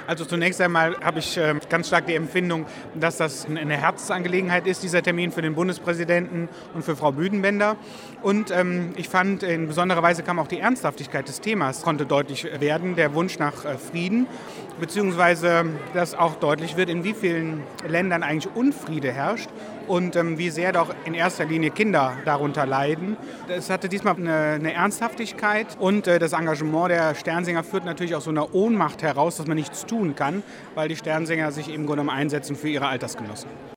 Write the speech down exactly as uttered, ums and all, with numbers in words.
Also zunächst einmal habe ich äh, ganz stark die Empfindung, dass das eine Herzensangelegenheit ist, dieser Termin für den Bundespräsidenten und für Frau Büdenbender. Und ähm, ich fand, in besonderer Weise kam auch die Ernsthaftigkeit des Themas, konnte deutlich werden, der Wunsch nach äh, Frieden, beziehungsweise dass auch deutlich wird, in wie vielen Ländern eigentlich Unfriede herrscht und ähm, wie sehr doch in erster Linie Kinder darunter leiden. Es hatte diesmal eine, eine Ernsthaftigkeit und äh, das Engagement der Sternsinger führt natürlich aus so einer Ohnmacht heraus, dass man nichts tun kann, weil die Sternsinger sich im Grunde genommen einsetzen für ihre Altersgenossen.